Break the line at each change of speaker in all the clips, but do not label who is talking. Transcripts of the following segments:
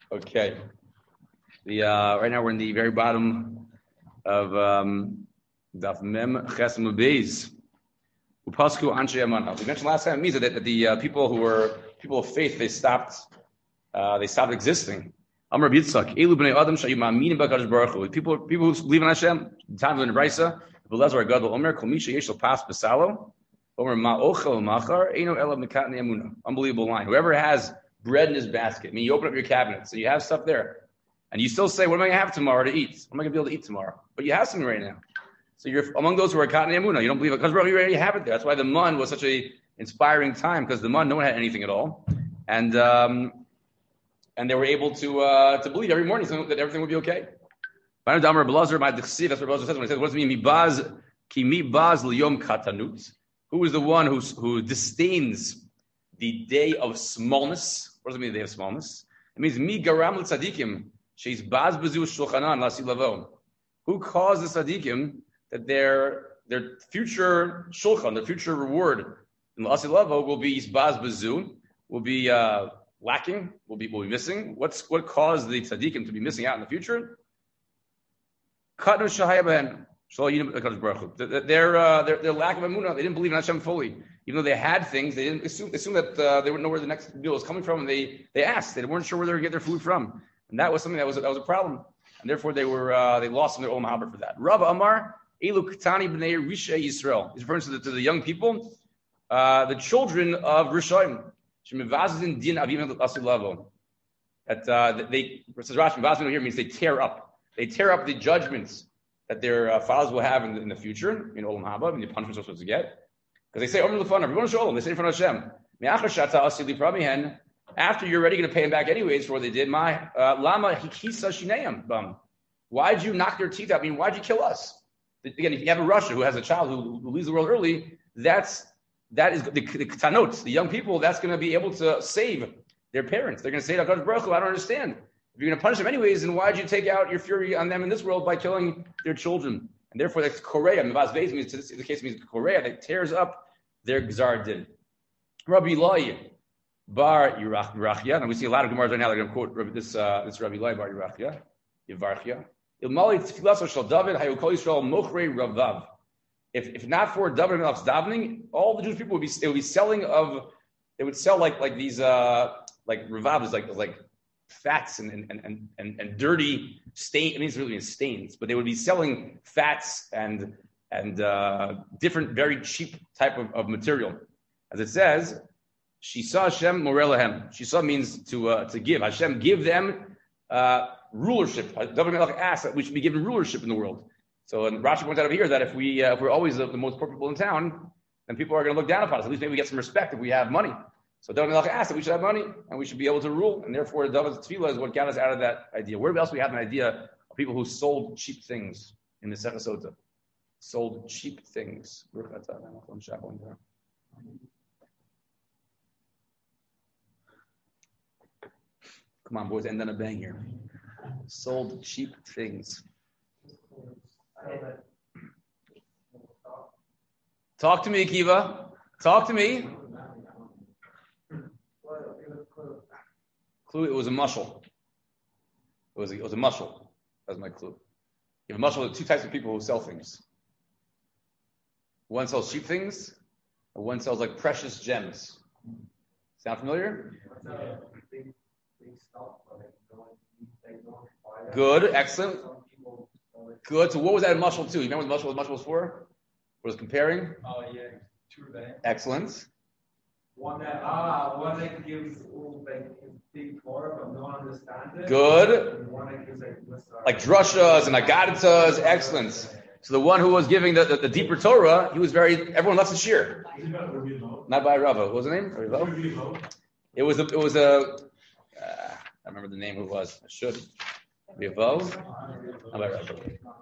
Okay. Right now we're in the very bottom of Daf Mem Ches Mubeis. Upasku Anshe Amana. We mentioned last time that the people who were people of faith, they stopped existing. Amar Yitzchak, Elu b'nei Adam shayu ma'aminim b'Hakadosh Baruch Hu. People who believe in Hashem. The time of the Brisa, B'Lezer Gadol Omer Kol Misha Yesh Lo Pas B'Salo Omer Ma'ochel Machar Eino Ela Mikatnei Emunah. Unbelievable line. Whoever has bread in his basket, I mean, you open up your cabinet, so you have stuff there, and you still say, "What am I going to have tomorrow to eat? What am I going to be able to eat tomorrow?" But you have something right now. So you're among those who are Katnei Emunah. You don't believe it because you already have it there. That's why the Mun was such a inspiring time, because the Mun no one had anything at all, and they were able to believe every morning that everything would be okay. That's what B'Lezer says when he says, "What does it mean? Mi baz liyom katanut." Who is the one who disdains the day of smallness? What does it mean, the day of smallness? It means mi garam l'tzadikim she's baz bezu shulchanan lasi lavo. Who caused the tzadikim that their future shulchan, their future reward in lasi lavo will be baz bezu, will be lacking, will be missing. What caused the tzaddikim to be missing out in the future? Their lack of emunah. They didn't believe in Hashem fully, even though they had things. They didn't assume that they wouldn't know where the next meal was coming from, and they asked. They weren't sure where they would get their food from, and that was something that was a problem, and therefore they lost in their own mahaber for that. Rabba Amar Elu Ketani Bnei Risha Yisrael. He's referring to the young people, the children of Rishayim. Shemivazin din avim asilavo. That they, says Rashi, Mivazin here means they tear up. They tear up the judgments that their fathers will have in the future, in Olam Haba, and the punishments they're supposed to get. Because they say, they say in front of Hashem, after you're already going to pay them back anyways for what they did, why'd you knock their teeth out? I mean, why'd you kill us? Again, if you have a Russia who has a child who leaves the world early, that is the Ketanot, the young people, that's going to be able to save their parents. They're going to say, HaKadosh Baruch Hu, I don't understand. If you're going to punish them anyways, then why'd you take out your fury on them in this world by killing their children? And therefore, that's Korea. Mivaz Beis means, in this case, means Korea, that tears up their Gzar Din. Rabbi Eloi bar Yerachia. And we see a lot of Gemaras right now. They're going to quote this Rabbi Eloi bar Yerachia. Yevarchia. Ilmali tfilaso shel David hayu kol Yisrael mochrei ravav. If not for David Melech's davening, all the Jewish people would be selling they would sell like these like ravav, like fats and dirty stain. It means really in stains, but they would be selling fats and different very cheap type of material. As it says, Shisa Hashem morelahem. Shisa means to give. Hashem give them rulership. David Melech asked that we should be given rulership in the world. So, and Rashi points out over here that if we're always the most poor people in town, then people are going to look down upon us. At least maybe we get some respect if we have money. So David Melech asked that we should have money and we should be able to rule, and therefore David's tefillah is what got us out of that idea. Where else we have an idea of people who sold cheap things in the Sechasota? Sold cheap things. Come on, boys, end on a bang here. Sold cheap things. Talk to me, Akiva. Talk to me. Clue, it was a mushal. It was a mushal. That's my clue. You have a mushal with two types of people who sell things. One sells cheap things, and one sells like precious gems. Sound familiar? Good, excellent. Good. So what was that a mushal to? You remember what the mushal was for? What was comparing?
Oh yeah, two banks.
Excellent.
One that gives like big Torah, but no one understands it.
Good.
And one that gives
like drushas and agaditas. Excellent. So the one who was giving the deeper Torah, everyone left the shir. Not by Rava. What was the name? It was a. I remember the name. Who it was? I should. Rivo. Not by Rava.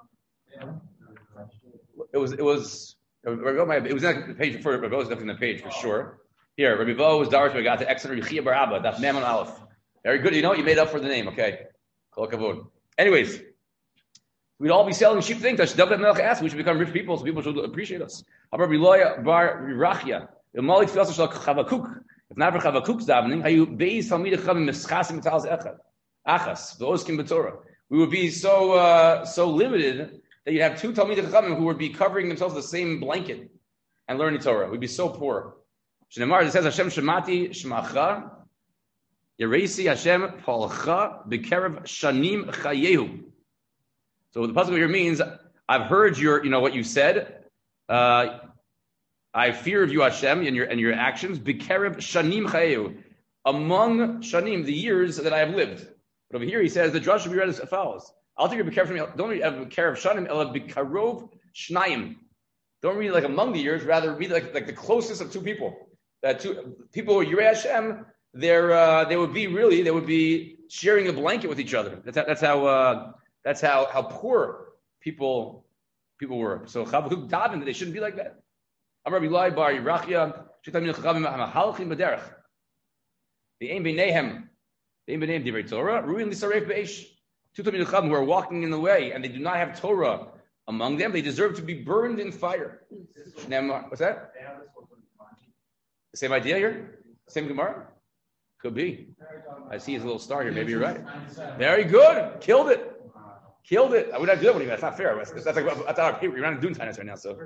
It was. It was on the page before. Rabbi was definitely on the page for sure. Here, Rabbi Bo was Darish. We got to excellent Rabbi Chia Bar Abba. Daf Mem on Aleph. Very good. You know what? You made up for the name. Okay. Kol kavod. Anyways, we'd all be selling cheap things. David Melech asked. We should become rich people, so people should appreciate us. Rabbi Eloi bar Yerachia. If not for Chavakuk's davening, hayu beis talmidei chachamim mischasim mitals echad. Achas, the Oskim B'Torah. We would be so limited that you'd have two Talmidei Chachamim who would be covering themselves in the same blanket and learning Torah. We'd be so poor. Shneimar, it says, Hashem Shemati Shmacha, Yeresi Hashem Palcha B'Kerev Shanim Chayehu. So the pasuk here means, I've heard what you said. I fear of you, Hashem, and your actions. B'Kerev Shanim Chayehu. Among Shanim, the years that I have lived. But over here he says the drush should be read as follows. I'll take your B'Kerev Shanim. Don't read B'Kerev Shanim, Ela B'Karov Shnayim. Don't read it like among the years, rather read it like the closest of two people. Two people who Yirei Hashem, they would be sharing a blanket with each other. That's how poor people were. So Chavuk davened that they shouldn't be like that. I'm Rabbi Lai Bar Yerachia, Shetamim Chachamim Mahalchim B'derech. The Ein B'neihem Divrei Torah, Ruin L'Saref Be'esh. Two Talmidei Chachamim who are walking in the way and they do not have Torah among them, they deserve to be burned in fire. What's that? The same idea here? Same Gemara? Could be. I see his little star here. Maybe you're right. Very good. Killed it. I would not do that with you. That's not fair. That's our paper. You're not doing tennis right now, so.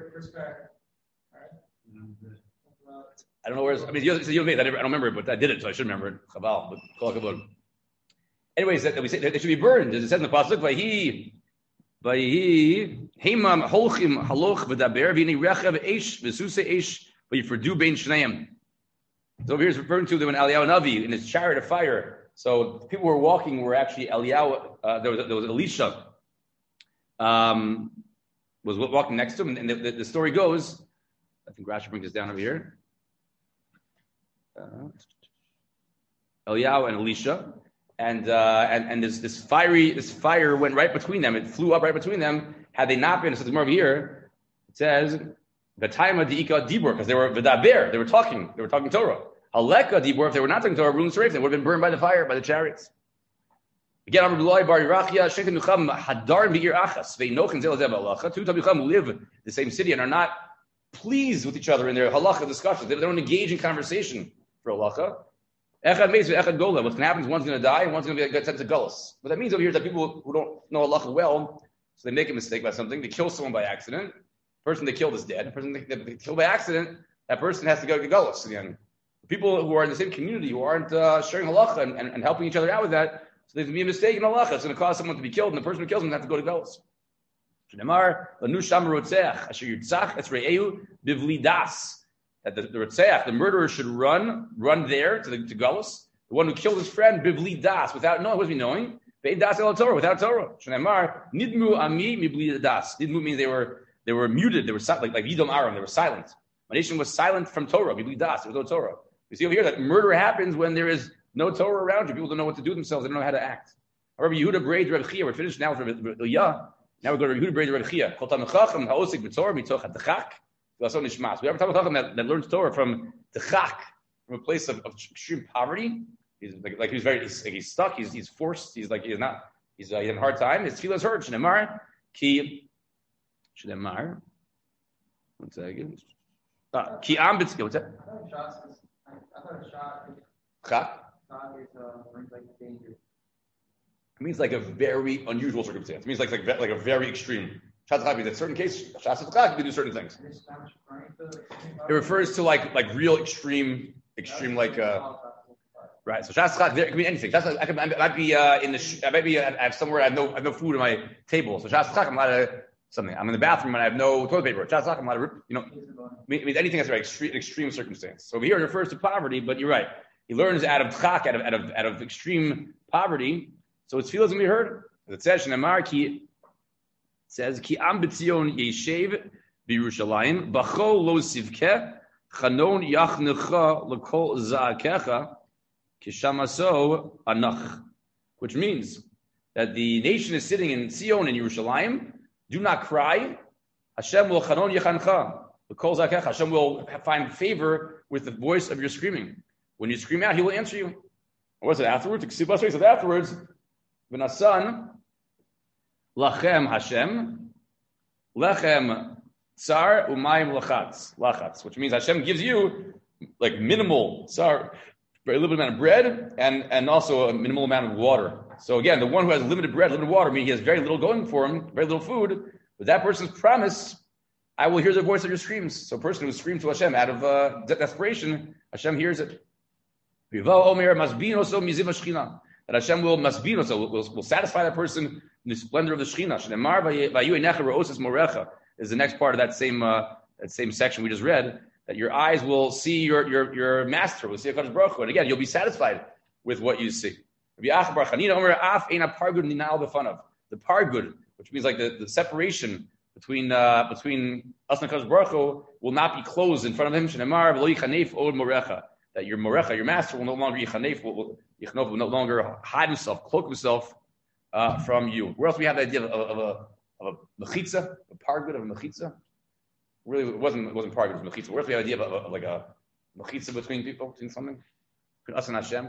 I don't know where. I don't remember it, but I did it, so I should remember it. Chabal, but kol hakavod. Anyways, we say they should be burned, as it says in the pasuk. Vayhi heimam holchim haloch v'daber v'ini rechav eish v'susei eish v'yifredu bein shneim. So over here is referring to when Eliyahu Navi in his chariot of fire. So the people who were walking were actually Eliyahu. There was Elisha. Was walking next to him, and the story goes. I think Rashi brings this down over here. Eliyahu and Elisha, and this fire went right between them. It flew up right between them. Had they not been, so the more over here, it says the time of the Ika Dibur, because they were V'daber, they were talking Torah. Haleka Dibur, if they were not talking Torah, Ruin Saref, they would have been burned by the fire, by the chariots. Again, Amr B'Loi Bar Yerachia, Shekin Nucham Hadar V'Ir Achas, Ve'Nochin Zel Zev Halacha. Two Talmidei live in the same city and are not pleased with each other in their halacha discussions. They don't engage in conversation for halacha. Echad meis ve'echad gola. What's going to happen is one's going to die and one's going to get sent to gullus. What that means over here is that people who don't know halacha well, so they make a mistake about something, they kill someone by accident. The person they killed is dead. The person they killed by accident, that person has to go to gullus again. People who are in the same community who aren't sharing halacha and helping each other out with that, so there's going to be a mistake in halacha. It's going to cause someone to be killed, and the person who kills them has to go to gullus. That the Rotzeach, the murderer, should run there to Galus. The one who killed his friend, Bivli Das, without knowing, what was he knowing? Das el Torah, without Torah. Nidmu ami mibli das. Nidmu means they were muted, they were silent, like Yidom Aram, they were silent. My nation was silent from Torah, Bivli Das, there was no Torah. We see over here that murder happens when there is no Torah around you. People don't know what to do themselves, they don't know how to act. However, Yehuda Braid Reb Chia, we're finished now with Ilya. Now we go to Yehuda Braid Reb Chia. Kol Talmid Chacham ha'osik b'Torah mitoch ha'tachak. We have a Talmid Chacham that learns Torah from Techak, from a place of extreme poverty. He's stuck. He's forced. He has a hard time. His tefillah is heard. Shneimar ki. One second. Ki am b'tzil. What's that?
I thought a shot.
Chak.
Brings like danger.
It means like a very unusual circumstance. It means like a very extreme. Shat means in certain cases, Shas we do certain things. It refers to like real extreme like right. So Shas it can be anything. I might be I have somewhere I have no food on my table. So Shas I'm not something. I'm in the bathroom and I have no toilet paper. Shas I'm not it means anything that's an extreme circumstance. So over here it refers to poverty, but you're right. He learns out of Chak, out of extreme poverty. So his tefillah is going to be heard. It says Shneimar ki. Says ki am b'tzion yeshev b'Yerushalayim b'chol lo sivke chanon yachnecha l'kol za'akecha kishamaso anach, which means that the nation is sitting in Zion in Yerushalayim. Do not cry. Hashem will chanon yachancha l'kol za'akecha. Hashem will find favor with the voice of your screaming. When you scream out, He will answer you. What's it afterwards? He said afterwards, v'nasan. Lachem Hashem, lechem tsar umayim lachatz, which means Hashem gives you like minimal tsar, very little amount of bread and also a minimal amount of water. So again, the one who has limited bread, limited water, meaning he has very little going for him, very little food. With that person's promise, I will hear the voice of your screams. So a person who screams to Hashem out of desperation, Hashem hears it. That Hashem will satisfy that person in the splendor of the Shekhinah. Is the next part of that same section we just read, that your eyes will see your master, will see HaKadosh Baruch Hu. And again, you'll be satisfied with what you see. The pargud, which means like the separation between us and HaKadosh Baruch Hu, will not be closed in front of him. That your morecha, your master, will no longer will no longer hide himself, cloak himself from you. Where else we have the idea of a mechitza, a pargud of a mechitza? Really, it wasn't pargud, it was mechitza. Where else we have the idea of like a mechitza between people, between something, between us and Hashem?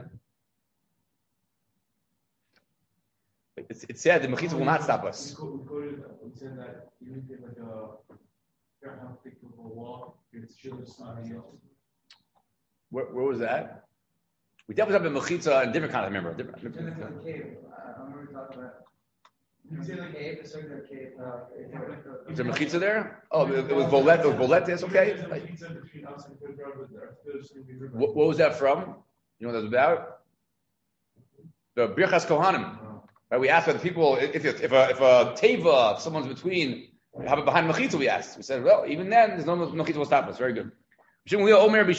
It said the mechitza will not stop us.
We said that even if like a thick of a wall, it's still somebody else.
Where was that? We definitely have a mechitza in different kind of member.
In the cave. I remember talking about. You see the cave, the circular cave.
Is there mechitza there? Oh, it was bolet. It was bolet. That's okay. What was that from? You know what that's about? The Birchas Kohanim. Right? We asked the people if a teva, if someone's between, have it behind mechitza. We asked. We said, well, even then, there's no mechitza will stop us. Very good. Etc.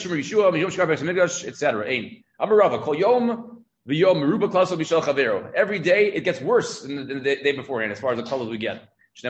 Every day it gets worse than the day beforehand as far as the colors we get. In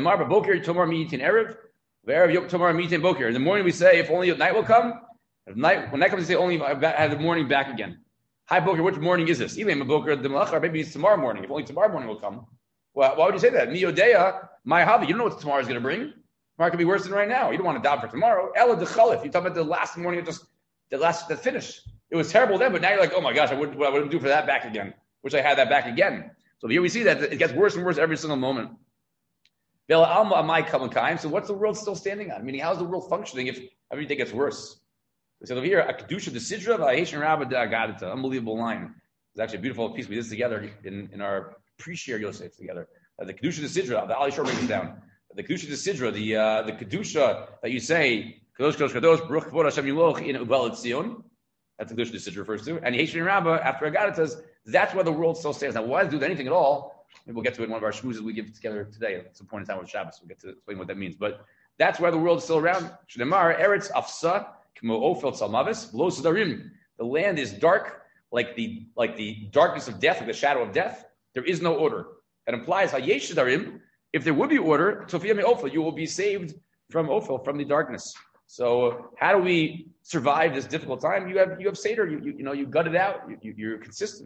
the morning we say, if only night will come. When night comes, we say, only have the morning back again. Hi, Boker, which morning is this? Maybe it's tomorrow morning. If only tomorrow morning will come. Well, why would you say that? Miyodea, my hobby. You don't know what tomorrow is going to bring. Tomorrow could be worse than right now. You don't want to die for tomorrow. Ella de Chalif. You talk about the last morning, the finish. It was terrible then, but now you're like, oh my gosh, I wouldn't do for that back again. Wish I had that back again. So here we see that it gets worse and worse every single moment. So what's the world still standing on? Meaning, how's the world functioning if everything gets worse? We said over here, a kedusha the sidra v'ha'eshin rabba da'agadita. Unbelievable line. It's actually a beautiful piece we did together in our pre-share Yosef together. The kedusha the sidra. The Ali Shor brings it down. The kedusha the sidra, the kedusha that you say, kadosh kadosh kadosh, baruch kvod Hashem Yiloch in Ubal Tzion. That's the kedusha the sidra refers to. And Yeshin Rabbah after Agadita, that's where the world still stands. Now, why do anything at all? Maybe we'll get to it in one of our shmoozes we give together today. At some point in time with Shabbos, we'll get to explain what that means. But that's why the world is still around. Shnemar Eretz Afsa Kmo Ofel Salmavis Lo Sedarim. The land is dark, like the darkness of death, like the shadow of death. There is no order. That implies Hayesh Sedarim. If there would be order, Tofiyah Me Ofel, you will be saved from Ofel, from the darkness. So how do we survive this difficult time? You have Seder. You gut it out. You're consistent.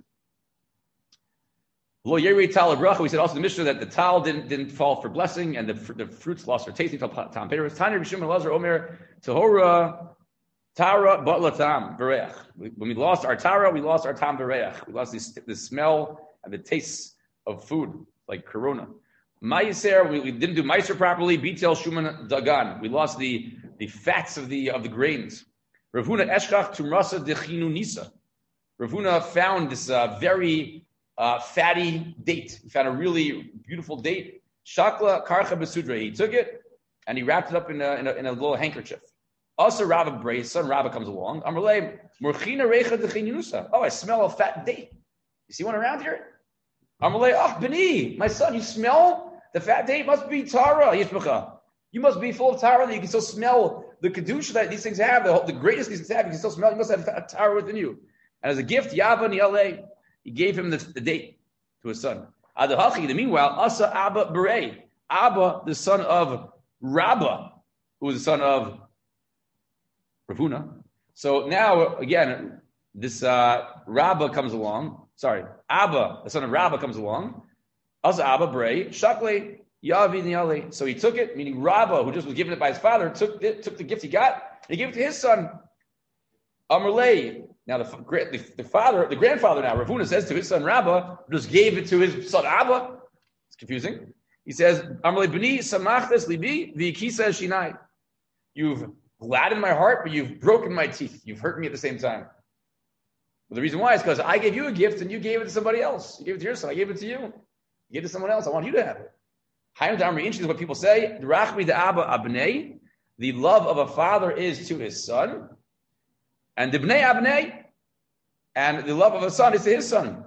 Lo Yeri Tal Bracha. We said also the Mishnah that the tal didn't fall for blessing and the fruits lost their tasting. Tam Peter Tani Rishon Elazar Omer Tahora Tara Batla Tam Bereach. When we lost our Tara, we lost our Tam Bereach. We lost the smell and the taste of food, like Corona. Ma'aser, we didn't do Ma'aser properly. Bitel Shuman Dagan. We lost the fats of the grains. Ravuna Eshkach Tumrasa Dechinu Nisa. Ravuna found this very fatty date. He found a really beautiful date. Shakla Karcha Besudra. He took it and he wrapped it up in a little handkerchief. Also, Rabba Bray, his son Rabba comes along. Amrle Murchina Recha Dechinu Nisa. Oh, I smell a fat date. You see one around here? Amrle, Beni, my son, you smell the fat date? Must be Tara Yishmacha. You must be full of Tara that you can still smell the kedusha that these things have, the greatness these things have. You can still smell. You must have a Tara within you. And as a gift, Yava Niale, he gave him the date to his son. Adahachi. Meanwhile, Asa Abba Bere, Abba, the son of Rabba, who was the son of Ravuna. So now again, this Rabba comes along. Sorry, Abba, the son of Rabba, comes along. Asa Abba Bere, Shakle Yavi Niale. So he took it, meaning Rabba, who just was given it by his father, took the gift he got, and he gave it to his son. Amrlei. Now the grandfather now, Ravuna says to his son Rabba, just gave it to his son Abba. It's confusing. He says, Amrlei B'ni Samachtes Libi V'Kisa Shinai. You've gladdened my heart, but you've broken my teeth. You've hurt me at the same time. But the reason why is because I gave you a gift and you gave it to somebody else. You gave it to your son. I gave it to you. You gave it to someone else. I want you to have it. Hayim Damri Inchi is what people say. The love of a father is to his son. And the bnei abnei. And the love of a son is to his son.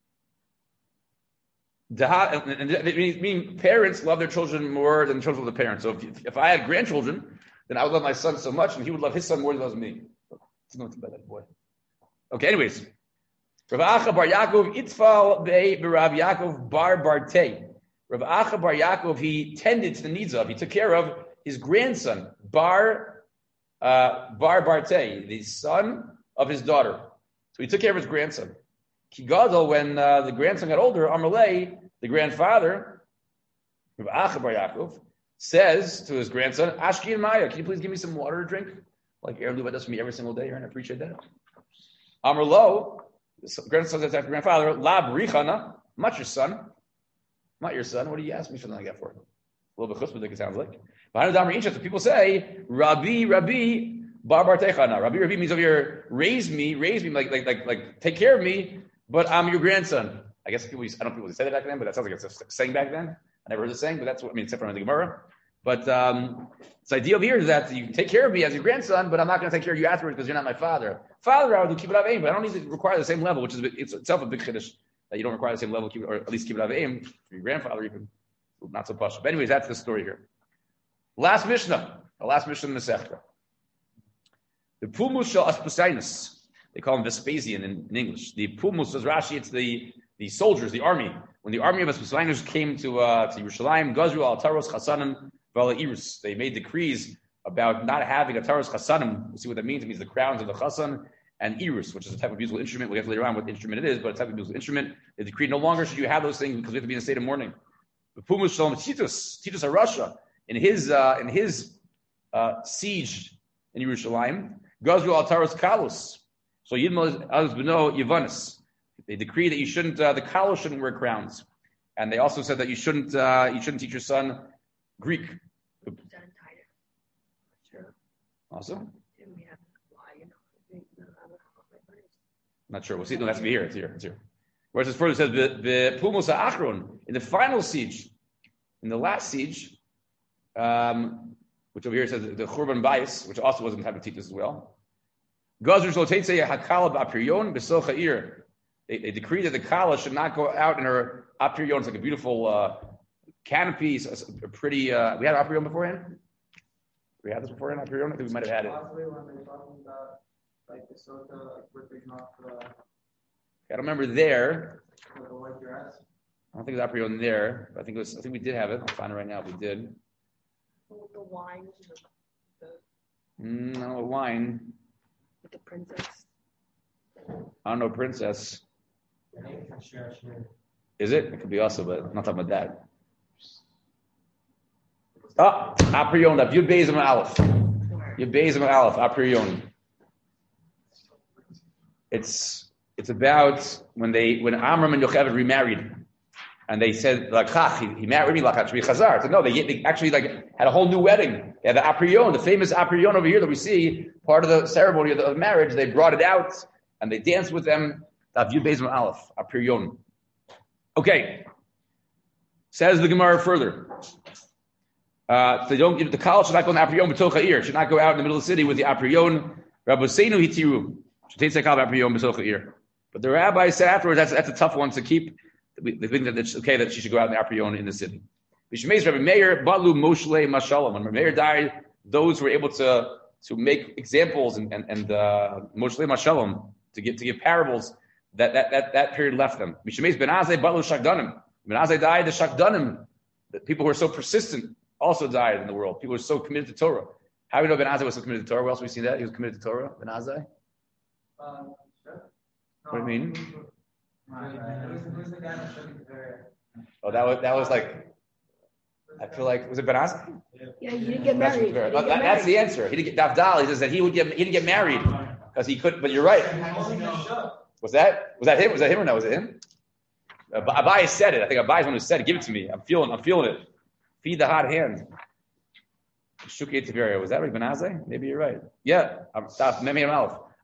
Meaning parents love their children more than the children of the parents. So if I had grandchildren, then I would love my son so much, and he would love his son more than he loves me. It's not too bad, that boy. Okay, anyways. Rav Acha bar Yaakov itfal Rav Yaakov bar Barte. Rav Acha bar Yaakov, he tended to the needs of, he took care of his grandson, Bar Barte, the son of his daughter. So he took care of his grandson. Kigadol, when the grandson got older, Amalei, the grandfather, Rav Acha bar Yaakov, says to his grandson, Ashki and Maya, can you please give me some water to drink? Like Aaron Luba does for me every single day, Aaron, I appreciate that. Amarlo, the grandson says after grandfather, La Brichana, not your son. Not your son. What do you ask me for something like that for? A little bit chutzpah, it sounds like. Behind the Damar Inchas, people say, Rabbi, Bar Techana. Rabbi means over here, raise me, like take care of me, but I'm your grandson. I guess people, I don't know if people say that back then, but that sounds like it's a saying back then. I never heard the saying, but that's what I mean, except for the Gemara. But the idea of here is that you can take care of me as your grandson, but I'm not going to take care of you afterwards because you're not my father. Father, I would keep it out of aim, but I don't need to require the same level, which is it's itself a big chiddush that you don't require the same level, or at least keep it out of aim for your grandfather, even not so posh. But anyways, that's the story here. Last Mishnah, the last Mishnah in the Masechta. The Pumus shel Aspusinus. They call him Vespasian in English. The Pumus, as Rashi, it's the soldiers, the army. When the army of Aspusinus came to Yerushalayim, Gazru al Taros Chasanim Vala Irus. They made decrees about not having a Taros Chasanim. We'll see what that means. It means the crowns of the Chasan and Irus, which is a type of musical instrument. We'll get to later on what instrument it is, but a type of musical instrument. They decreed no longer should you have those things because we have to be in a state of mourning. The Pumus Shalom Titus of Russia, in his siege in Yerushalayim, Gazru al Taros Kalus. So Yidmal Az Beno Yavanis. They decree that you shouldn't, the Kalus shouldn't wear crowns, and they also said that you shouldn't teach your son Greek. Also? Not sure. We'll see. No, that's here. It's here. Whereas it further says the Pumus Achron in the final siege, in the last siege, which over here says the Churban Bayis, which also wasn't type of teach as well. Gazr Shlotetze Hakala B'Apirion B'Socha Ir. They decree that the Kala should not go out in her Apirion. It's like a beautiful canopy, a pretty. We had Apirion beforehand. We had this beforehand. Apirion. I think we might have had it.
Possibly when they're talking about like the Sota, like ripping off
I don't remember there.
the white dress.
I don't think it was Apirion there. But I think we did have it. I'll find it right now if we did.
The wine.
No wine.
With the princess.
I don't know, princess. Is it? It could be also, but I'm not talking about that. Apirion, Yud Beis Amud Aleph. Yud Beis Amud Aleph, Apirion. It's about when Amram and Yocheved remarried, and they said Lakach, he married me Lakach, we Chazar. So no, they actually had a whole new wedding. They had the Apirion, the famous Apirion over here that we see, part of the ceremony of the marriage. They brought it out and they danced with them. Yud Beis Amud Aleph, Apirion. Okay, says the Gemara further. They don't give the Kal should not go in the Apirion b'tocha ir. Should not go out in the middle of the city with the Apirion. Rabboseinu hitiru. Should take Kal Apirion b'tocha ir. But the rabbi said afterwards that's a tough one to keep. They think that it's okay that she should go out in the Apirion in the city. Rabbi Meir balu moshle mashalom. When Rabbi Meir died, those were able to make examples and moshle mashalom to give parables. That period left them. Mishemeis ben Azai balu shakdanim. When Azai died, the shakdanim, the people who are so persistent, also died in the world. People who are so committed to Torah. How do we know Ben Azai was so committed to Torah? Where else have we seen that? He was committed to Torah, Ben Azai?
Sure.
What do you mean?
Who's the guy that took it there?
Oh, that was like, I feel like, was it Ben Azai?
Yeah, he didn't get married.
That's the answer. He didn't get Dafdal. He says that he didn't get married because he couldn't. But you're right. Was that him? Was that him or no? Was it him? Abai said it. I think Abai is one who said it. Give it to me. I'm feeling it. Feed the hot hand. Shukei Tiveria. Was that right, Ben Azai? Maybe you're right. Yeah. Stop. Memi Amalf.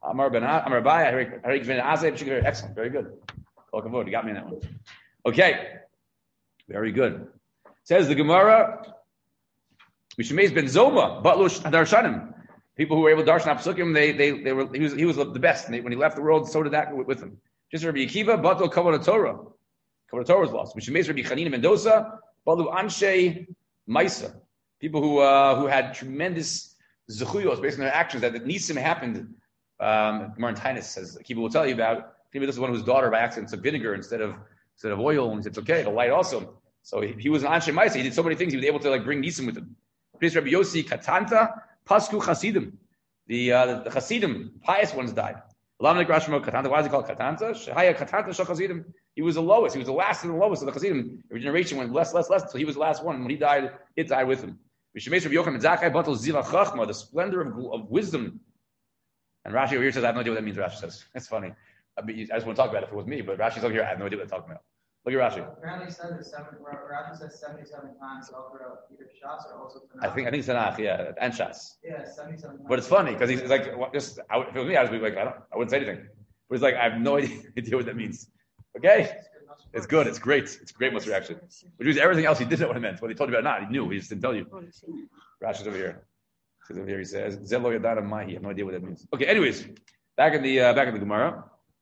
Amar Baya, excellent, very good. Kol kavod, you got me in that one. Okay, very good. Says the Gemara, Mishmeiz ben Zoma, Batlush Darshanim. People who were able to darshan Apsukim, he was the best. And when he left the world, so did that with him. Just Rabbi Akiva, Batul Kavod Torah. Kavod Torah was lost. Mishmeiz Rabbi Chanina Mendoza, Balu Anshe Maisa. People who had tremendous zechuyos based on their actions. That Nisim happened. Martinus says Akiva will tell you about. Maybe this is one whose daughter by accident took vinegar instead of oil, and it's okay. The light also. So he was an Anshe Maisa. He did so many things. He was able to bring Nisim with him. Please, Rabbi Yossi Katanta Pasku Chasidim. The Chasidim, pious ones died. Why is he called Katanta? He was the lowest. He was the last and the lowest of the Chasidim. Every generation went less, until he was the last one. When he died, it died with him. The splendor of wisdom. And Rashi over here says, I have no idea what that means. Rashi says, that's funny. I just want to talk about it if it was me, but Rashi's over here, I have no idea what they're talking about. Look at Rashi.
Apparently, Rashi says 77 times over either Shas or also Tanakh.
I think Tanakh, yeah, and Shas.
Yeah, 77 times.
But it's funny because he's like, if it was me, I would be like, I wouldn't say anything. But he's like, I have no idea what that means. Okay, it's good, it's great, it's a great most reaction. Which means everything else he didn't know what it meant. Whether he told you about it or not, he knew. He just didn't tell you. Rashi's over here. He's over here. He says, "Zelo Yadana Mahi." I have no idea what that means. Okay, anyways, back in the Gemara.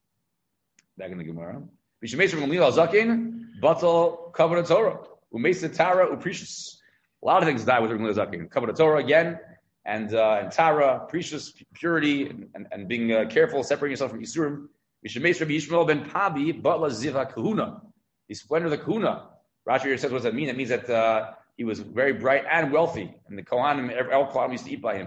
We should make sure from Lila Zakin, Batal, Kavod Torah, Umesa Tara, Uprecious. A lot of things die with Lila Zakin. Kavod Torah again, and Tara, precious, purity, and being careful, separating yourself from Yisurim. We should make sure Yishmael ben Pabi, Batla Ziva Kahuna, the splendor of the Kahuna. Rashi here says, what does that mean? That means that he was very bright and wealthy, and the Kohanim, all Kohanim used to eat by him.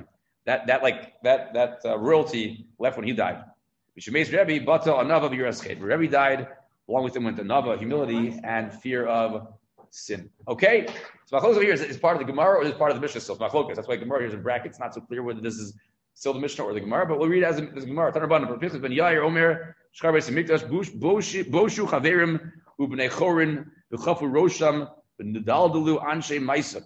That royalty left when he died. We should make Rebbe Batal Anava B'Yirasched. Rebbe died. Along with him went anava, humility, and fear of sin. Okay? So Machlokas over here is part of the Gemara or is part of the Mishnah still. It's Machlokas. That's why Gemara here is in brackets. It's not so clear whether this is still the Mishnah or the Gemara, but we'll read it as the Gemara. Tanarban, Pinchas ben Yair, Omer, Shchar Beis Hamikdash, Boshu Chaverim, Ubnei Chorin, V'chafu Rosham, V'nedaldalu Anshe Maisa,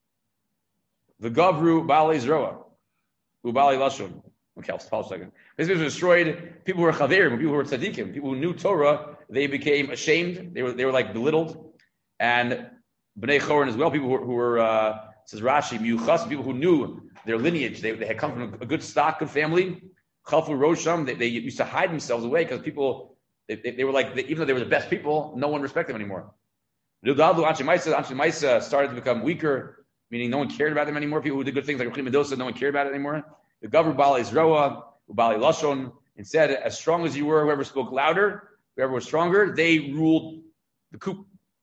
V'gavru Baalei Zroa, U'Baalei Lashon. Okay, I'll pause a second. This was destroyed. People who were chaverim, people who were tzaddikim, people who knew Torah, they became ashamed. They were like belittled. And bnei chorin as well, people who were says Rashi, miyuchas, people who knew their lineage. They had come from a good stock, good family. Chalfu rosham, they used to hide themselves away because people they were like, even though they were the best people, no one respected them anymore. Anshe Maisa started to become weaker, meaning no one cared about them anymore. People who did good things like Rechim Mendoza, no one cared about it anymore. The Gavru Baalei Zroa, Ubaalei Lashon. Instead, as strong as you were, whoever spoke louder, whoever was stronger, they ruled the coup.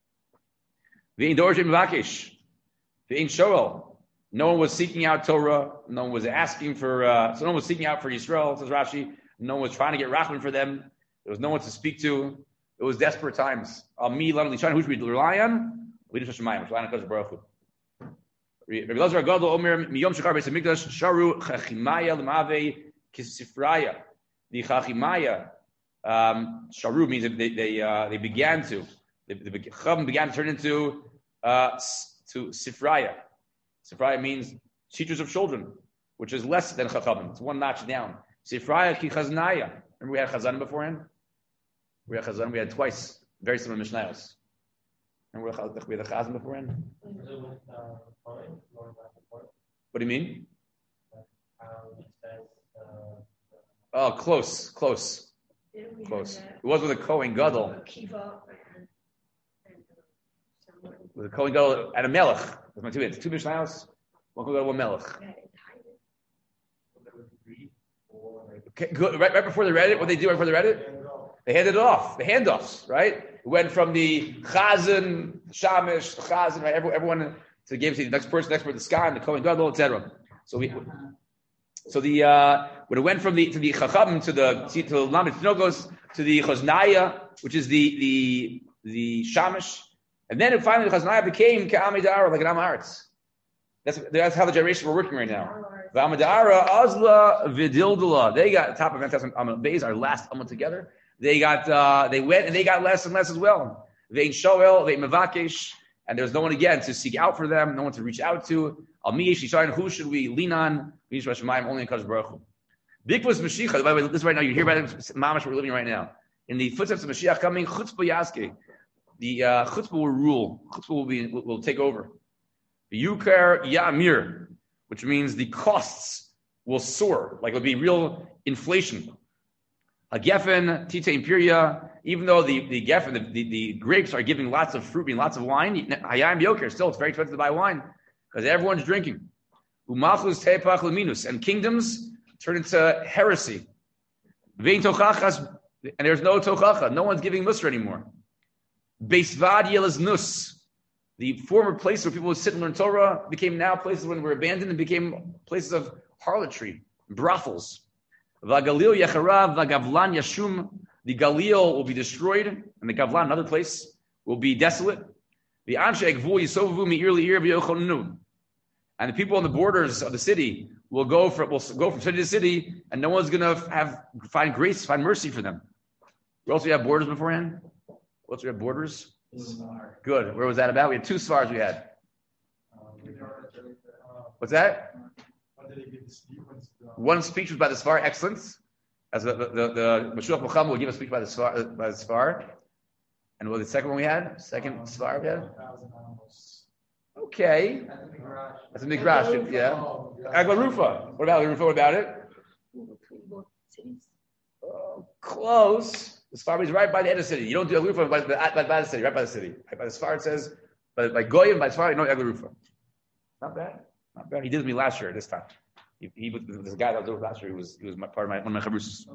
V'ein dorjim vakish, v'ein shoel. No one was seeking out Torah. No one was asking for. So no one was seeking out for Yisrael. Says Rashi. No one was trying to get rachman for them. There was no one to speak to. It was desperate times. Me, Lana Lishan, who should we rely on? We didn't rely on Hakadosh Baruch Hu. Rabbi Lazar Gadol Omer Miyom Shechar Beis Hamikdash Sharu Chachimaya L'Mavei Kisifraya. The Chachimaya Sharu means that they began to the Chacham began to turn into to Sifraya. Sifraya means teachers of children, which is less than Chacham. It's one notch down. Sifraya Ki Chaznaya. Remember we had Chazan beforehand. We had Chazan. We had twice very similar Mishnayos. Remember we had the Chazan beforehand. What do you mean? Oh, close. It was with a Kohen Gadol. With a Kohen Gadol and a Melech. That's my two hits. Two Mishnayos, one Kohen Gadol, one Melech. Okay, good. Right before they read it, what they do right before they read it? They handed it off. The handoffs, right? It went from the Chazan, Shamish, the Chazan, right? Everyone to give to the next person, the sky, and the Kohen Gadol, etc. So when it went from the Chacham to the Lamed Tinogos to the Choznaya, which is the Shamish, and then finally the Choznaya became Ka'amidara, like an Am Haaretz. That's how the generation we're working right now. V'Amidara Azla Vidildula. They got top of Fantastic Amud Beis, our last Amud together. They went and they got less and less as well. Vein Shoel, Vein Mevakesh. And there's no one again to seek out for them, no one to reach out to. Who should we lean on? Only in Kadosh Baruch Hu. Bigfoot's Mashiach. By the way, this right now, you hear about it, Mamash, we're living right now. In the footsteps of Mashiach coming, Chutzpah Yaske. The Chutzpah will rule. Chutzpah will take over. Yukar Ya'amir, which means the costs will soar. Like it'll be real inflation. A Geffen, Tita Imperia, even though the Geffen, the grapes are giving lots of fruit and lots of wine, Hayam Yoker, still it's very expensive to buy wine because everyone's drinking. Umachus Tepach Leminus, and kingdoms turn into heresy. Vein Tochachas, and there's no Tochacha, no one's giving Musr anymore. Beisvad Yelas Nus, the former place where people would sit and learn Torah became now places when they were abandoned and became places of harlotry, brothels. Vagalil Yecharav, Vagavlan Yashum, the Galil will be destroyed, and the Gavlan, another place, will be desolate. The Anshe Gvul Yisovu Me'ir Le'ir V'yochonu. And the people on the borders of the city will go from city to city, and no one's going to find grace, find mercy for them. Where else we have borders beforehand? Where else we have borders? Good. Where was that about? We had two svars we had. What's that? One speech was by the Sfar, excellence. As the Mashiach Muhammad will give a speech by the Sfar. And what was the second one we had? Second Sfar we had? Okay. That's a Migrash, yeah. Agla Rufa. What about Rufa? What about it? Close. The Sfar is right by the edge of the city. You don't do Agla Rufa by the city, right by the city. Right by the Sfar it says, by Goyim, by Sfar, you know Agla Rufa. Not bad. Not bad. He did with me last year, this time. He was this guy that was over last year. He was part of one of my chavrusas.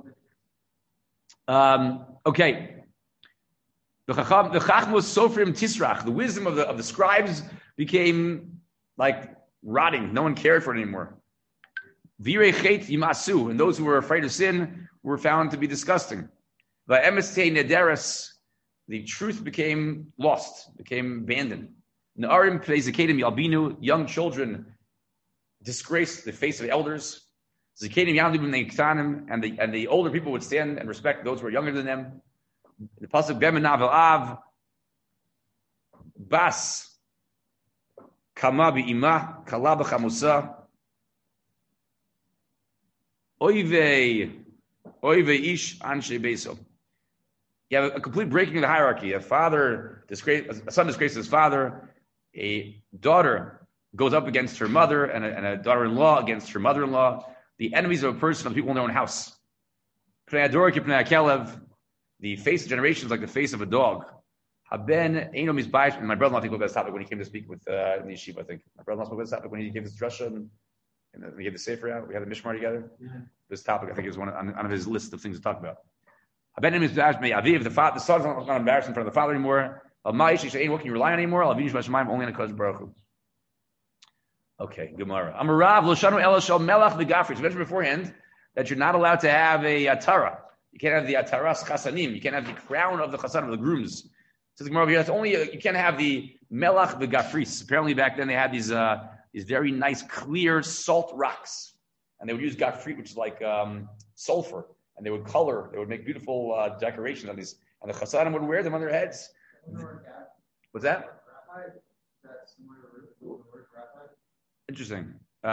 Okay. The chachmos sofrim tisrach. The wisdom of the scribes became like rotting. No one cared for it anymore. Virei chet yimasu, and those who were afraid of sin were found to be disgusting. Va'emestei nederes, the truth became lost, became abandoned. Na'arim pleizakedim yalbinu, young children disgraced the face of the elders. Zakedim yamdim neiktanim, and the older people would stand and respect those who were younger than them. The pasuk bemenav av bas kama bi'imah kala b'chamusa oivei ish anshe beso. You have a complete breaking of the hierarchy. A son disgraces his father. A daughter goes up against her mother, and a daughter-in-law against her mother-in-law. The enemies of a person are the people in their own house. The face of generations is like the face of a dog. And my brother-in-law spoke about this topic when he came to speak with the yeshiva, I think. My brother-in-law spoke about this topic when he gave his drasha and we gave the sefer out. We had the mishmar together. Yeah. This topic, I think, is one of his list of things to talk about. The son is not embarrassed in front of the father anymore. What can you rely on anymore? Only on a Kodesh Baruch Hu. Okay, Gemara. Amarav Loshanu Elashal Melach V'Gafri. It's mentioned beforehand that you're not allowed to have a atara. You can't have the ataras chasanim. You can't have the crown of the chasan of the grooms. It says Gemara over here. That's only you can't have the Melach V'Gafris. Apparently back then they had these very nice clear salt rocks, and they would use gafrit, which is like sulfur, and they would color. They would make beautiful decorations on these, and the chasanim would wear them on their heads. What's that? Interesting.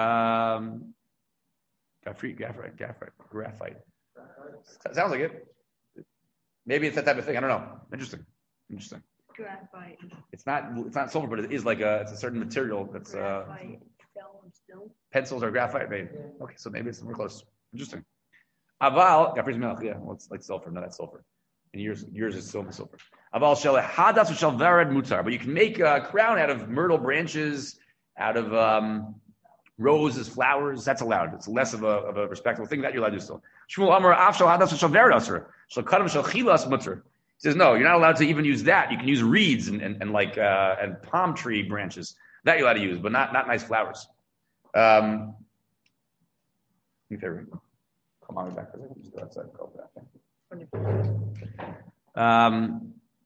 Graphite. Sounds like it. Maybe it's that type of thing. I don't know. Interesting.
Graphite.
It's not silver, but it is like it's a certain material that's
graphite.
Pencils are graphite made. Okay, so maybe it's somewhere close. Interesting. Aval, Gafri's milk, yeah. Well, it's like sulfur, not that sulfur. And yours is silver. Aval shel hadas shel vered mutar, but you can make a crown out of myrtle branches, out of roses, flowers. That's allowed. It's less of a respectable thing that you're allowed to do still. Shmuel Amar af shel hadas shel vered aser shel kadam shel chilas mutar. He says no, you're not allowed to even use that. You can use reeds and palm tree branches. That you're allowed to use, but not nice flowers. Come on back. Just go outside and go back.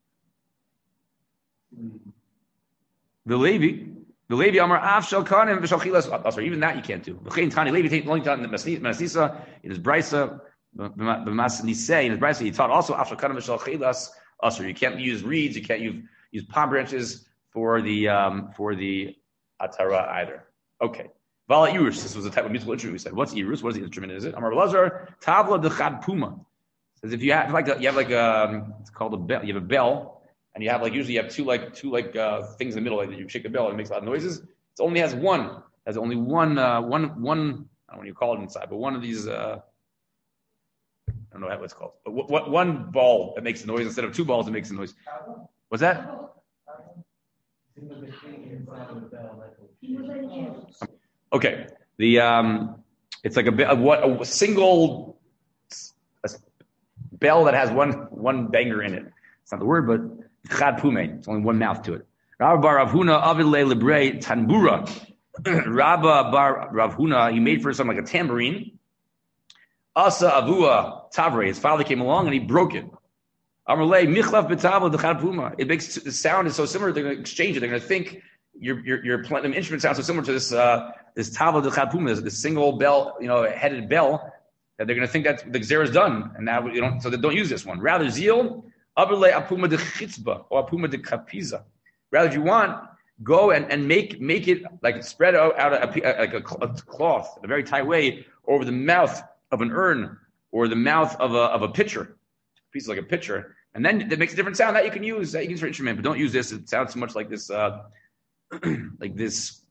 The Levi Amar Af Shel Kanim V'Shel Chilas. Sorry, even that you can't do. V'chein Tani Levi take only taught in the Masisa in his Brisa. B'Masnisei in his Brisa he taught also Af Shel Kanim V'Shel Chilas. Also, you can't use reeds. You can't use palm branches for the Atara either. Okay. Vala Irus. This was a type of musical instrument. We said, what's Irus? What is the instrument? Is it? Amar Lazar Tavla de Chad Puma. Says if you have it's called a bell. You have a bell, and you have usually you have two things in the middle. You shake the bell and it makes a lot of noises. It only has one. Has only one. I don't know what you call it inside, but one of these. I don't know what it's called. But what one ball that makes a noise instead of two balls that makes a noise. What's that? Okay. It's like a single bell that has one banger in it. It's not the word, but chad pume. It's only one mouth to it. Rabba bar Rav Huna avile lebrei tanbura. Rabba bar Rav Huna, he made for himself like a tambourine. Asa avua tavre. His father came along and he broke it. Amarle michlaf betavla dechad puma. It makes the sound is so similar. They're going to exchange it. They're going to think your instrument sounds so similar to this tavla dechad puma, this single bell, headed bell, that they're going to think that the gzera is done, and now so they don't use this one. Rather zeal amarle apuma de chitzba or apuma de kapiza. Rather, if you want, go and make it like spread out like a cloth in a very tight way over the mouth of an urn or the mouth of a pitcher, piece like a pitcher, and then that makes a different sound that you can use for instrument. But don't use this; it sounds so much like this, like this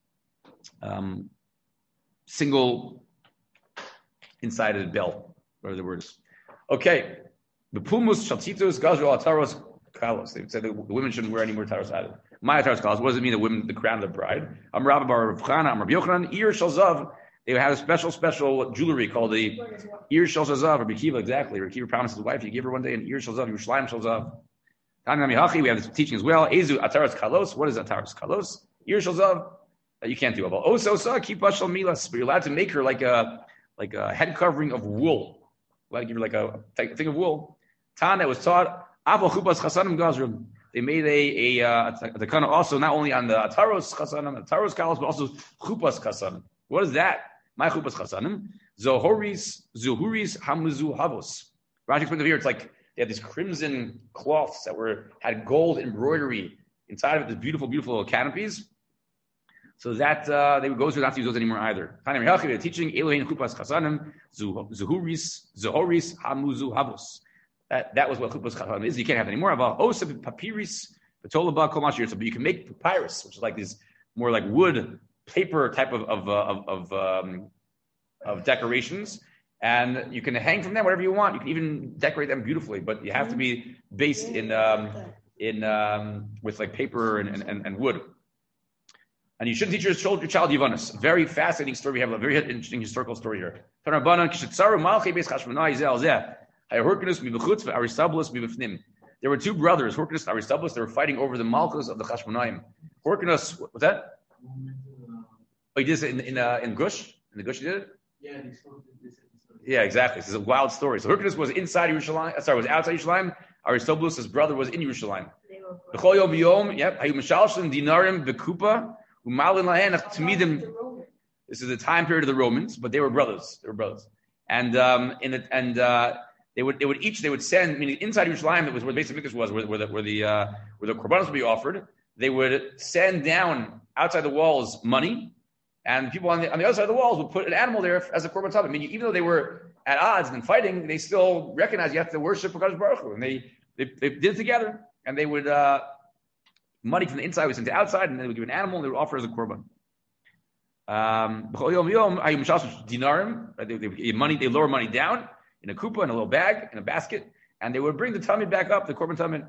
single inside bell, whatever the word is. Okay, the pumus shatitos gazro ataros kalos. They said the women shouldn't wear any more taros either. My taros kalos. What does it mean? The crown of the bride. Am Rabba bar Rav Chana, Am Rabbi Yochanan, Ir shalzav. They had a special jewelry called the Ir Shel Zazav, or Bekiva, exactly. Bekiva promised his wife, you give her one day an Ir Shel Zazav, Yerushalayim Shel Zazav. We have this teaching as well. Ezu Ataras Kalos. What is Ataras Kalos? Ir Shel Zazav. You can't do it. Osa Kipa Shel Milas. But you're allowed to make her like a head covering of wool. Give her like a thing of wool. Tan that was taught. Aval Chupas Chasanim Gazrim. They made a kind of also not only on the Ataros Chasanim, Ataros Kalos, but also Chupas Chasanim. What is that? My chupas chasanim, zuhuris hamuzu havos. Rashi explains here. It's like they had these crimson cloths that had gold embroidery inside of it. These beautiful little canopies. So that they would go through not to use those anymore either. They're teaching Elohein chupas chasanim zuhuris hamuzu havos. That was what chupas chasanim is. You can't have any more. Osa papiris betolaba kol mashir. But you can make papyrus, which is like these more like wood. Paper type of decorations, and you can hang from them whatever you want. You can even decorate them beautifully, but you have to be based in with like paper and wood. And you shouldn't teach your child Yavanis. Very fascinating story. We have a very interesting historical story here. There were two brothers, Horkanus and Aristobulus. They were fighting over the Malchus of the Chashmonaim. Horkanus, what's that? Oh, you did this in Gush? In the Gush you did it?
Yeah,
yeah, exactly. This is a wild story. So Hyrcanus was inside Yerushalayim. Was outside Yerushalayim. Aristobulus, his brother, was in Yerushalayim. B'chol yom b'yom, yep. Hayu mishalshim dinarim b'kupa u'malin lahen tamidim. This is the time period of the Romans, but they were brothers. And they would send. Meaning inside Yerushalayim, that was where the basic mikdash was, where the korbanos would be offered. They would send down outside the walls money. And people on the other side of the walls would put an animal there as a korban tablet. I mean, even though they were at odds and fighting, they still recognized you have to worship HaKadosh Baruch Hu. And they did it together. And they would money from the inside was sent to outside, and they would give an animal, and they would offer as a korban. They lower money down in a kupa, in a little bag, in a basket, and they would bring the tummy back up, the korban tummy.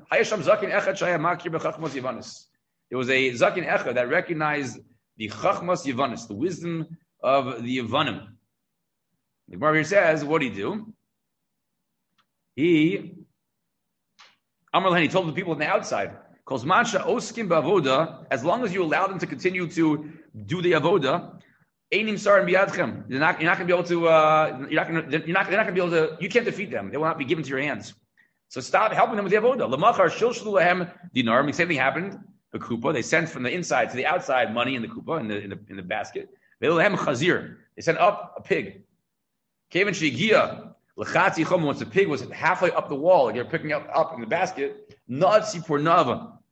There was a zakin echad that recognized the chachmas Yavanis, the wisdom of the Yavanim. The Gemara here says, what did he do? He told the people on the outside, as long as you allow them to continue to do the avoda, you're not going to be able to. You can't defeat them. They will not be given to your hands. So stop helping them with the avoda. The same thing happened. The kupa, they sent from the inside to the outside money in the kupa, in the basket. They sent up a pig. Once the pig was halfway up the wall, like you're picking up in the basket,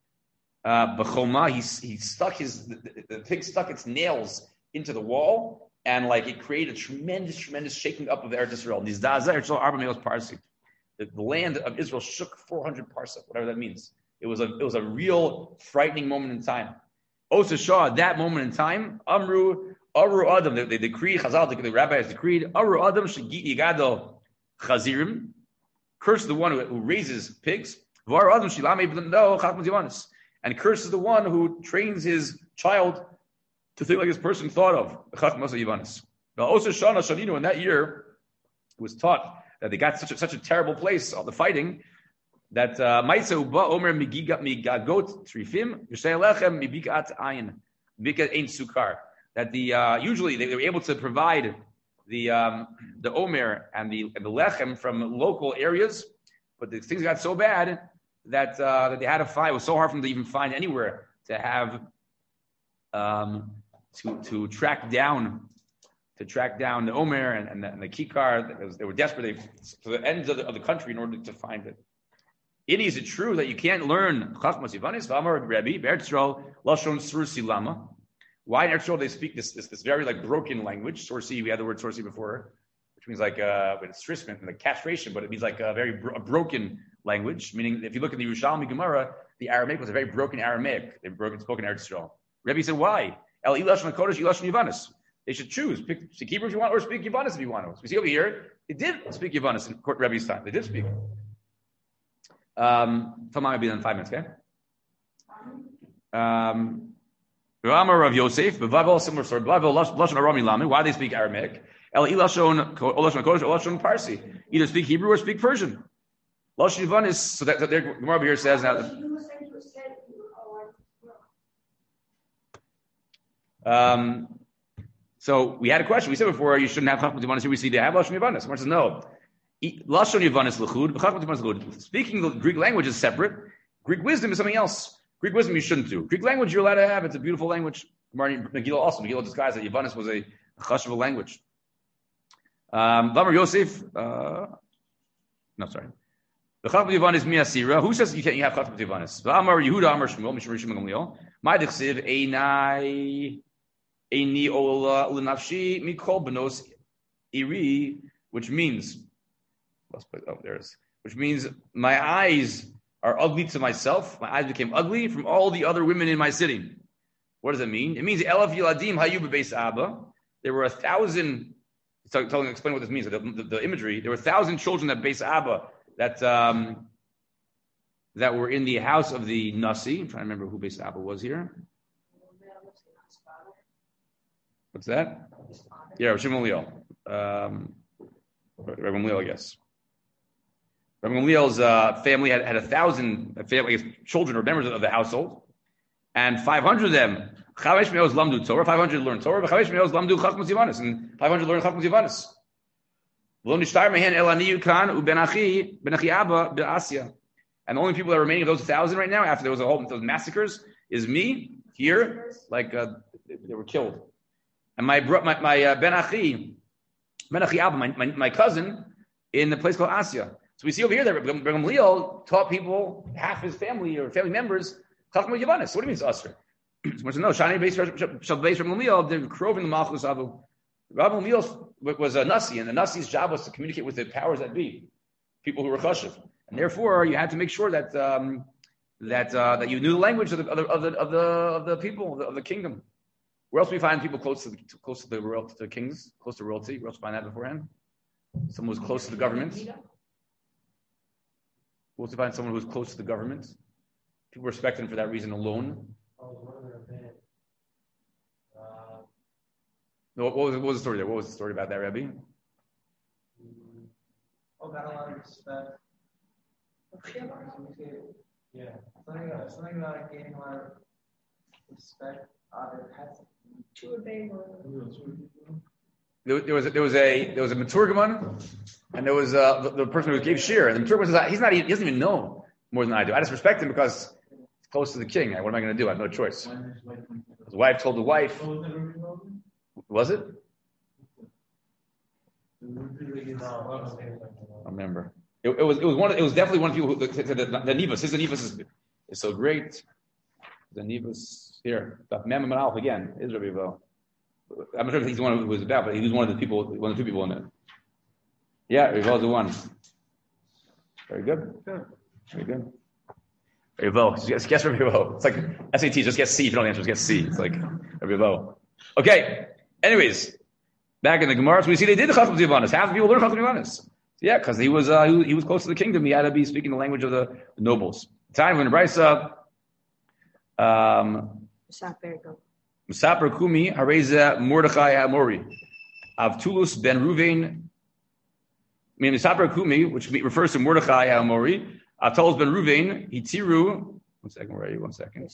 the pig stuck its nails into the wall, and like it created a tremendous shaking up of Eretz Israel. These parsi. The land of Israel shook 400 parsec, whatever that means. It was a real frightening moment in time. Osa Shah, at that moment in time, Aru Adam, the decree, Chazal, the rabbis decreed, Aru Adam Yigado Chazirim, curse the one who raises pigs, Var Adam Shilame Chatmas Yivanis, and curses the one who trains his child to think like this person thought of, Chatmas Yivanis. Now, Osa Shana Shanino, in that year, was taught that they got such a terrible place, all the fighting, that Maitza Uba Omer Migagot Trifim Yishaylechem Mibigat Ayin Mibigat Ein Sukar. That the usually they were able to provide the Omer and the lechem from local areas, but the things got so bad that they had to find. It was so hard for them to even find anywhere to have to track down the Omer and the Kikar. They were desperate to the ends of the country in order to find it. Is it true that you can't learn Chachmas Yivanis? V'amar Rebbe Be'eretz Yisrael Lashon Sursi Lama. Why in Eretz Yisrael they speak this very like broken language? Sursi, we had the word Sursi before, which means like it's strisman, like castration, but it means like a very broken language. Meaning, if you look at the Yerushalmi Gemara, the Aramaic was a very broken Aramaic. They broken spoken in Eretz Yisrael. Rebbe said, why? El Ilashon Kodesh Ilashon Yivanis. They should choose. Speak Hebrew if you want, or speak Yivanis if you want to. So we see over here, they did speak Yivanis in Rebbe's time. They did speak. Maybe in 5 minutes, okay? Ramar of Yosef, Bavel, similar story. Bavel, Lashon Arami Lami. Why do they speak Aramaic? El Ilashon Kodesh, Lashon Parsi. Either speak Hebrew or speak Persian. Lashon Yivanis. So that their Gemara over here says now. So we had a question. We said before you shouldn't have Chachmas Yivanis. Here we see they have Lashon Yivanis. Someone says no. Lashon Yivanis l'chud, Chachmas Yivanis l'chud. Speaking the Greek language is separate. Greek wisdom is something else. Greek wisdom you shouldn't do. Greek language you're allowed to have. It's a beautiful language. Megillah disguised that Yivanis was a chashuv language. Vamar Yosef. No, sorry. The Chachmas Yivanis miasira. Who says you can't? You have Chachmas Yivanis. Vamar Yehuda Amar Shmuel Mishmar Rishon Gamliel. My dichsiv eini ola l'nafshi mikol benos iri, which means. Which means my eyes are ugly to myself. My eyes became ugly from all the other women in my city. What does it mean? It means Elaf Yiladim Hayu Bebeis Abba. There were 1,000. Explain what this means. The imagery. There were 1,000 children at Beis Abba that were in the house of the Nasi. I'm trying to remember who Beis Abba was here. What's that? Yeah, Rav Shimon Gamliel. Rav Gamliel, I guess. Rabbi Gamliel's family had 1,000 children or members of the household, and 500 of them, 500 learned Torah, and 500 learned Chachmas Yivanis. And the only people that are remaining of those 1,000 right now, after there was those massacres, is me here, they were killed, and my Ben Achi Abba, my cousin, in the place called Asya. So we see over here that Rabbi Gamliel taught people, half his family or family members, Chachmas Yivanis. What do you mean it's usher? So no, Shani Beis Rabbi Gamliel, they're kroving the Malchus Avu. Rabbi Gamliel was a Nasi, and the Nasi's job was to communicate with the powers that be, people who were chashuv, and therefore you had to make sure that that you knew the language of the people of the kingdom. Where else do we find people close to the kings, close to royalty? Where else do we find that beforehand? Someone who's close to the government. We'll also find someone who's close to the government. People respect him for that reason alone. What was the story there? What was the story about that, Rebbe?
Got a lot of respect.
Yeah.
Something about it gaining a lot of respect.
There was a Maturgaman, and there was the person who gave shir. And the Maturgaman says he doesn't even know more than I do. I just respect him because he's close to the king. What am I going to do? I have no choice. His wife told the wife. Was it? I remember. It was definitely one of the people who said that the Nivus. His Nivus is so great. The Nivus here. Mem Alf again. Is Rabbi Vo. I'm not sure if he's the one who was about, but he was one of the people, one of the two people in it. Yeah, Revo is the one. Very good. Very good. Revo. Guess Revo. It's like SAT, just get C. If you don't answer, just get C. It's like Revo. Okay. Anyways, back in the Gemara, so we see they did the Chacham Zivanis. Half the people learned Chacham Zivanis. Yeah, because he was close to the kingdom. He had to be speaking the language of the nobles. Time when the Brisa, Musaper Kumi Hareza Mordechai Amori, Avtulus ben Ruvain. I mean, Musaper Kumi, which refers to Mordechai Amori, Avtulus ben Ruvain. Hitiru. One second. Where are you? 1 second.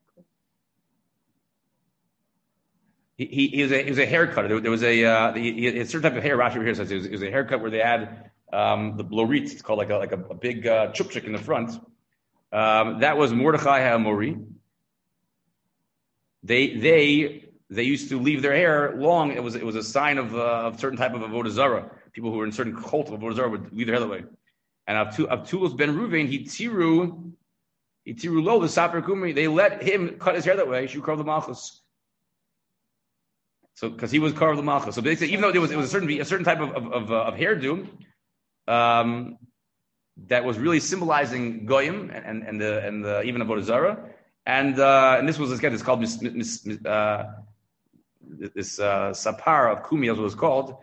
He was a haircut. There was a certain type of hair. Rashi here says it was a haircut where they had the blorit. It's called like a big chupchik in the front. That was Mordechai HaAmori. They used to leave their hair long. It was a sign of certain type of avodah zarah. People who were in certain cult of avodah zarah would leave their hair that way. And Avtulus ben Ruvain, Hitiru lo the Saper Kumi. They let him cut his hair that way. Shukar the Malchus. So, because he was carved the Malchus. So basically, even though it was a certain type of hairdo, that was really symbolizing goyim and the even avodah zarah, and this was again, it's called this sapar of kumi, as it was called.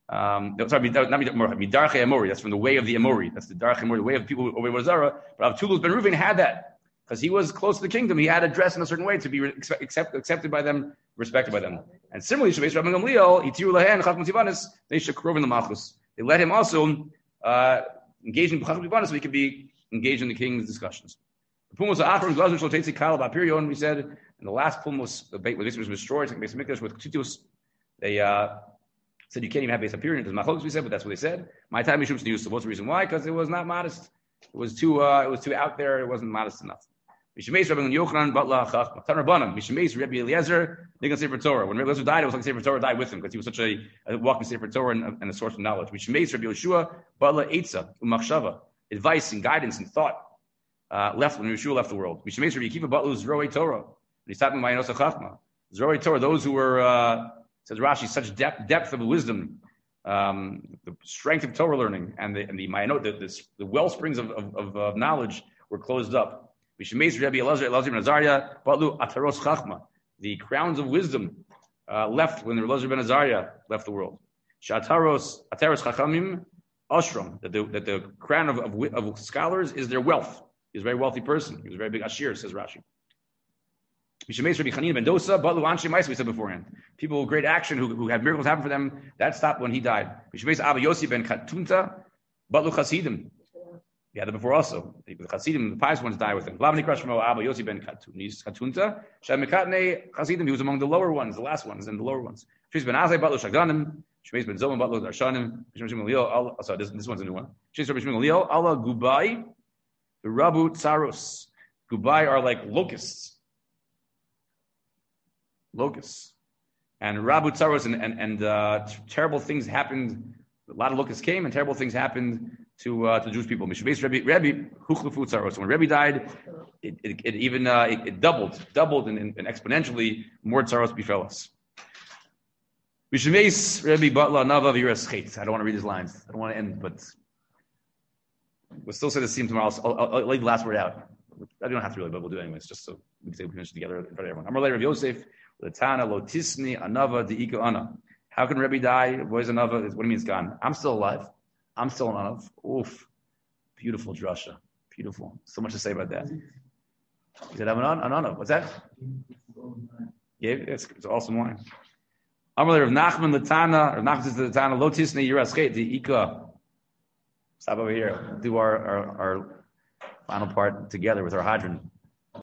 Midarche Amori. That's from the way of the Amori. That's the Darche Amori, the way of people over avodah zarah. But Avtulus ben Ruvain had that. Because he was close to the kingdom, he had to dress in a certain way to be accepted by them, respected by them. And similarly, Shabbat Rabban Gamliel, Itiru Lahen, Chacham Tivanis, they Shakrov in the Malchus. They let him also engage in Chacham Tivanis so he could be engaged in the king's discussions. The Pum was the Achron, Glazur, Shlotetzi, Kal, Bapirion, we said, and the last Pum was destroyed, like Beis Hamikdash with Ktitus. They said you can't even have Beis Hamikdash, because Machlokes we said, but that's what they said. My time Mishum Shniyus. So what's the reason why? Because it was not modest. It was too out there, it wasn't modest enough. Mishemeis Rabbi Yochanan Batla Chachma. Tan Rabbanim. Mishemeis Rabbi Eliezer Nigan Sefer Torah. When Rabbi Eliezer died, it was like Sefer Torah died with him because he was such a walking Sefer Torah and a source of knowledge. Mishemeis Rabbi Yeshua Batla Eitza Umachshava. Advice and guidance and thought left when Yeshua left the world. Mishemeis Rabbi Akiva Batla Zroei Torah. He's talking about Ma'anos Chachma. Zroei Torah. Those who were says Rashi, such depth of wisdom, the strength of Torah learning, and the Ma'anot, the well springs of knowledge were closed up. The crowns of wisdom left when the Elazar ben Azariah left the world. Ateros chachamim ashram, that the crown of scholars is their wealth. He was a very wealthy person. He was a very big ashir, says Rashi. We said beforehand. People with great action who had miracles happen for them, that stopped when he died. Abba Yossi ben Katunta, Batlu Chasidim. He had that before also. The Chasidim, the pious ones, die with him. Abba Yossi ben Katunta, Shemekatne Chasidim. He was among the lower ones, the last ones, and the lower ones. Shmeis ben Azai Batlu Shaganim, Shmeis ben Zoman Batlu Darshanim. Sorry, this one's a new one. Shmeis ben Shmuel Allah Gubai, the Rabu Tsaros. Gubai are like locusts. And Rabu Tsaros and terrible things happened. A lot of locusts came, and terrible things happened to the Jewish people. Rebbe Huchlefu Tsaros. When Rebbe died, it doubled, and exponentially more Tsaros befell us. Mishemeis Rebbe Batla Nava V'Yiras Chet. I don't want to read these lines. I don't want to end, but we'll still say the same tomorrow. I'll leave the last word out. I don't have to really, but we'll do it anyways, just so we can say we finish together in front of everyone. Amar Rav Yosef. Latana lotisni anava deiko ana. How can Rebbe die? What is anava? What do you mean it's gone? I'm still alive. I'm still an anav. Oof. Beautiful drasha. Beautiful. So much to say about that. He said, I'm an anav. What's that? Yeah, it's awesome wine. Amar Rav Nachman Latana. Rav Nachman says to Latana lotisni yiras chet deika. Stop over here. Do our final part together with our hadron.